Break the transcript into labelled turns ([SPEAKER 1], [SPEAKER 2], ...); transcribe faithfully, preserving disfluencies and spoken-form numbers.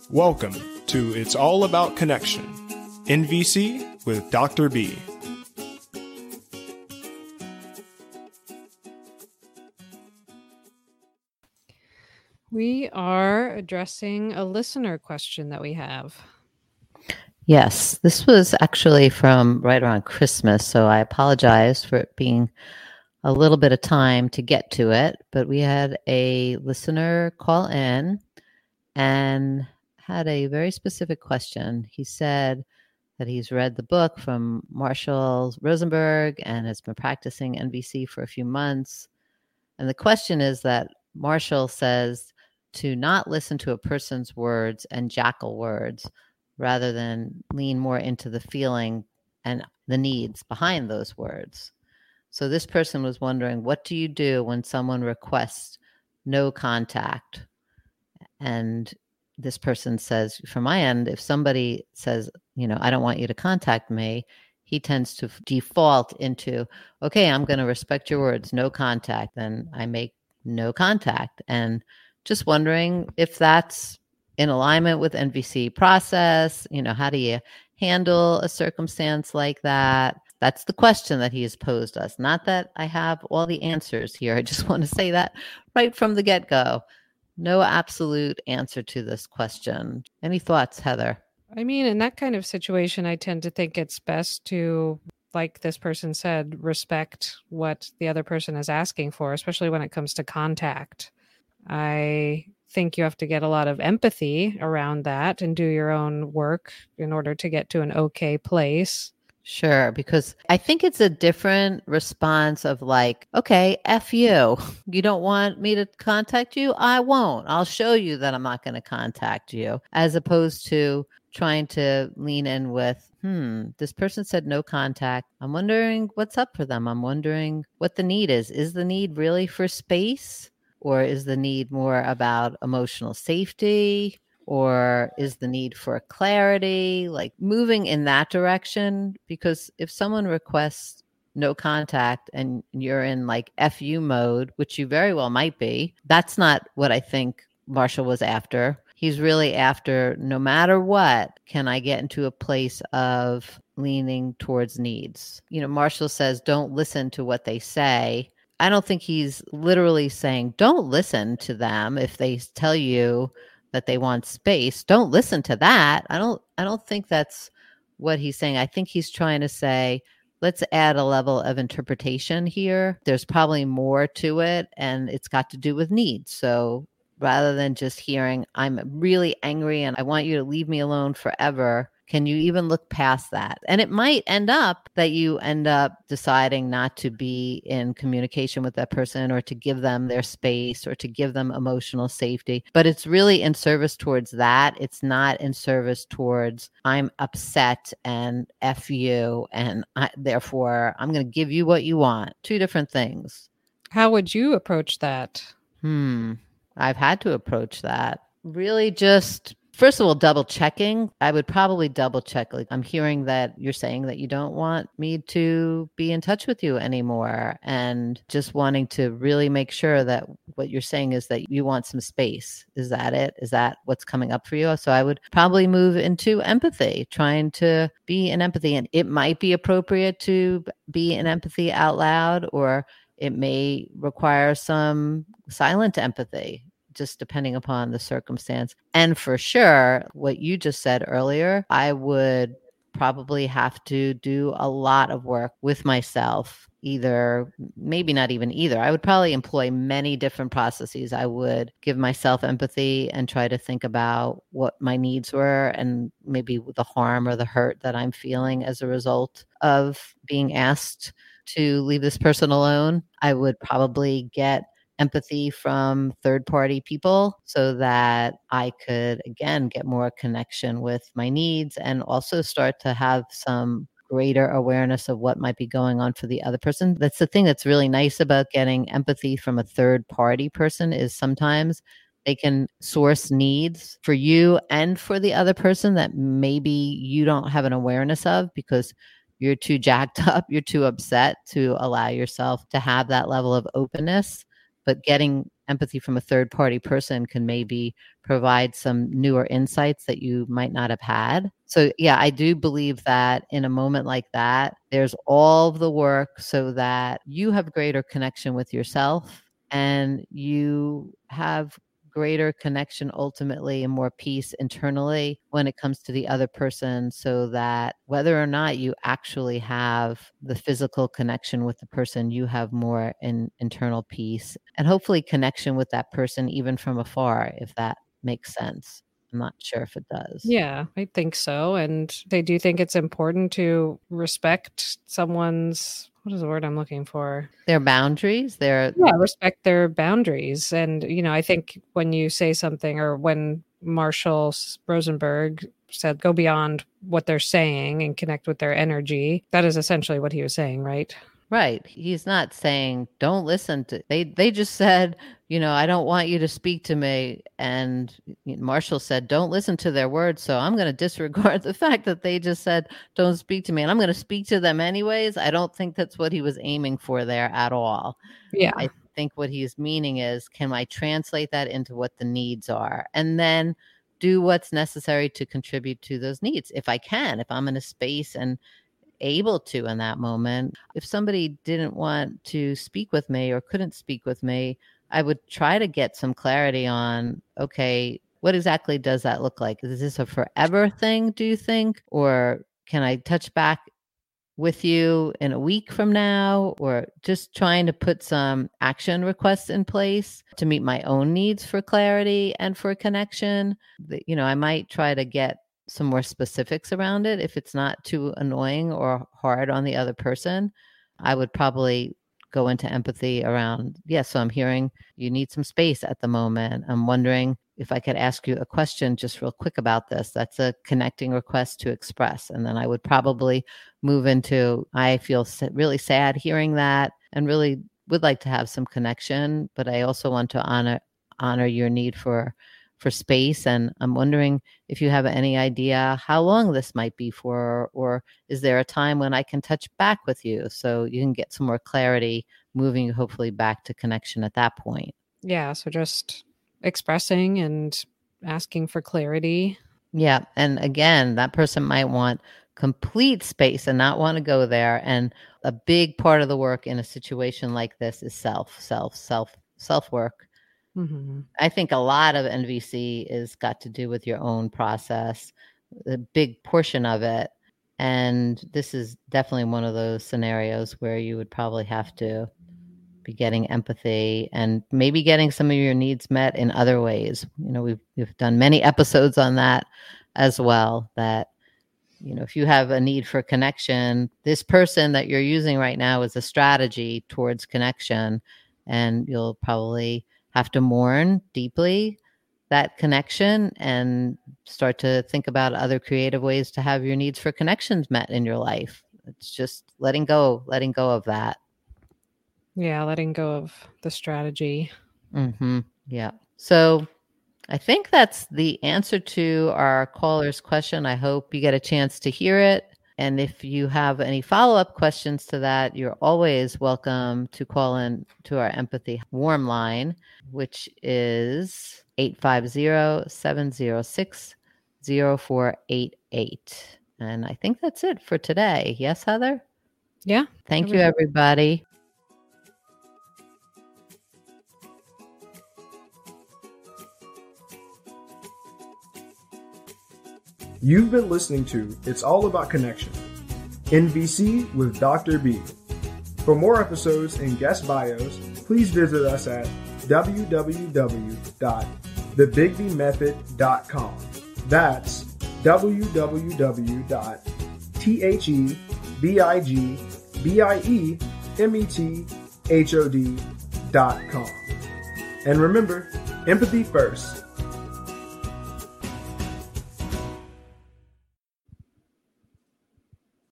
[SPEAKER 1] Welcome to It's All About Connection, N V C with Doctor B.
[SPEAKER 2] We are addressing a listener question that we have.
[SPEAKER 3] Yes, this was actually from right around Christmas, so I apologize for it being a little bit of time to get to it, but we had a listener call in and had a very specific question. He said that he's read the book from Marshall Rosenberg and has been practicing N V C for a few months. And the question is that Marshall says to not listen to a person's words and jackal words, rather than lean more into the feeling and the needs behind those words. So this person was wondering, what do you do when someone requests no contact? And this person says, from my end, if somebody says, you know, I don't want you to contact me, he tends to default into, okay, I'm going to respect your words, no contact. Then I make no contact. And just wondering if that's in alignment with N V C process. You know, how do you handle a circumstance like that? That's the question that he has posed us. Not that I have all the answers here. I just want to say that right from the get-go. No absolute answer to this question. Any thoughts, Heather?
[SPEAKER 2] I mean, in that kind of situation, I tend to think it's best to, like this person said, respect what the other person is asking for, especially when it comes to contact. I think you have to get a lot of empathy around that and do your own work in order to get to an okay place.
[SPEAKER 3] Sure, because I think it's a different response of like, okay, F you. You don't want me to contact you? I won't. I'll show you that I'm not going to contact you, as opposed to trying to lean in with, hmm, this person said no contact. I'm wondering what's up for them. I'm wondering what the need is. Is the need really for space? Or is the need more about emotional safety? Or is the need for clarity? Like moving in that direction? Because if someone requests no contact and you're in like F U mode, which you very well might be, that's not what I think Marshall was after. He's really after, no matter what, can I get into a place of leaning towards needs? You know, Marshall says, don't listen to what they say. I don't think he's literally saying, don't listen to them if they tell you that they want space. Don't listen to that. I don't I don't think that's what he's saying. I think he's trying to say, let's add a level of interpretation here. There's probably more to it, and it's got to do with needs. So rather than just hearing, I'm really angry and I want you to leave me alone forever, can you even look past that? And it might end up that you end up deciding not to be in communication with that person or to give them their space or to give them emotional safety. But it's really in service towards that. It's not in service towards, I'm upset and F you, and I, therefore I'm going to give you what you want. Two different things.
[SPEAKER 2] How would you approach that?
[SPEAKER 3] Hmm. I've had to approach that. Really just... First of all, double checking. I would probably double check. Like, I'm hearing that you're saying that you don't want me to be in touch with you anymore, and just wanting to really make sure that what you're saying is that you want some space. Is that it? Is that what's coming up for you? So I would probably move into empathy, trying to be in empathy. And it might be appropriate to be in empathy out loud, or it may require some silent empathy, just depending upon the circumstance. And for sure, what you just said earlier, I would probably have to do a lot of work with myself, either, maybe not even either. I would probably employ many different processes. I would give myself empathy and try to think about what my needs were and maybe the harm or the hurt that I'm feeling as a result of being asked to leave this person alone. I would probably get empathy from third-party people so that I could, again, get more connection with my needs and also start to have some greater awareness of what might be going on for the other person. That's the thing that's really nice about getting empathy from a third-party person, is sometimes they can source needs for you and for the other person that maybe you don't have an awareness of because you're too jacked up, you're too upset to allow yourself to have that level of openness. but getting empathy from a third party person can maybe provide some newer insights that you might not have had. So yeah, I do believe that in a moment like that, there's all the work so that you have greater connection with yourself and you have greater connection ultimately and more peace internally when it comes to the other person, so that whether or not you actually have the physical connection with the person, you have more in internal peace and hopefully connection with that person even from afar, if that makes sense. I'm not sure if it does.
[SPEAKER 2] Yeah, I think so. And they do think it's important to respect someone's, what is the word I'm looking for?
[SPEAKER 3] Their boundaries, their
[SPEAKER 2] Yeah, respect their boundaries. And, you know, I think when you say something, or when Marshall Rosenberg said, go beyond what they're saying and connect with their energy, that is essentially what he was saying, right?
[SPEAKER 3] Right. He's not saying don't listen to, they they just said, you know, I don't want you to speak to me. And Marshall said, don't listen to their words. So I'm going to disregard the fact that they just said, don't speak to me. And I'm going to speak to them anyways. I don't think that's what he was aiming for there at all.
[SPEAKER 2] Yeah.
[SPEAKER 3] I think what he's meaning is, can I translate that into what the needs are? And then do what's necessary to contribute to those needs. If I can, if I'm in a space and able to in that moment. If somebody didn't want to speak with me or couldn't speak with me, I would try to get some clarity on, okay, what exactly does that look like? Is this a forever thing, do you think? Or can I touch back with you in a week from now? Or just trying to put some action requests in place to meet my own needs for clarity and for connection. You know, I might try to get some more specifics around it. If it's not too annoying or hard on the other person, I would probably go into empathy around, yes, yeah, so I'm hearing you need some space at the moment. I'm wondering if I could ask you a question just real quick about this. That's a connecting request to express. And then I would probably move into, I feel really sad hearing that and really would like to have some connection, but I also want to honor honor your need for for space. And I'm wondering if you have any idea how long this might be for, or is there a time when I can touch back with you so you can get some more clarity, moving hopefully back to connection at that point.
[SPEAKER 2] Yeah. So just expressing and asking for clarity.
[SPEAKER 3] Yeah. And again, that person might want complete space and not want to go there. And a big part of the work in a situation like this is self, self, self, self work.
[SPEAKER 2] Mm-hmm.
[SPEAKER 3] I think a lot of N V C is got to do with your own process, a big portion of it. And this is definitely one of those scenarios where you would probably have to be getting empathy and maybe getting some of your needs met in other ways. You know, we've, we've done many episodes on that as well, that, you know, if you have a need for connection, this person that you're using right now is a strategy towards connection, and you'll probably have to mourn deeply that connection and start to think about other creative ways to have your needs for connections met in your life. It's just letting go, letting go of that.
[SPEAKER 2] Yeah, letting go of the strategy.
[SPEAKER 3] Mm-hmm. Yeah. So I think that's the answer to our caller's question. I hope you get a chance to hear it. And if you have any follow-up questions to that, you're always welcome to call in to our Empathy Warm line, which is eight five zero, seven zero six, zero four eight eight. And I think that's it for today. Yes, Heather?
[SPEAKER 2] Yeah.
[SPEAKER 3] Thank you, everybody.
[SPEAKER 1] You've been listening to It's All About Connection, N V C with Doctor B. For more episodes and guest bios, please visit us at w w w dot the bigby method dot com. That's w w w dot the bigby method dot com. And remember, empathy first.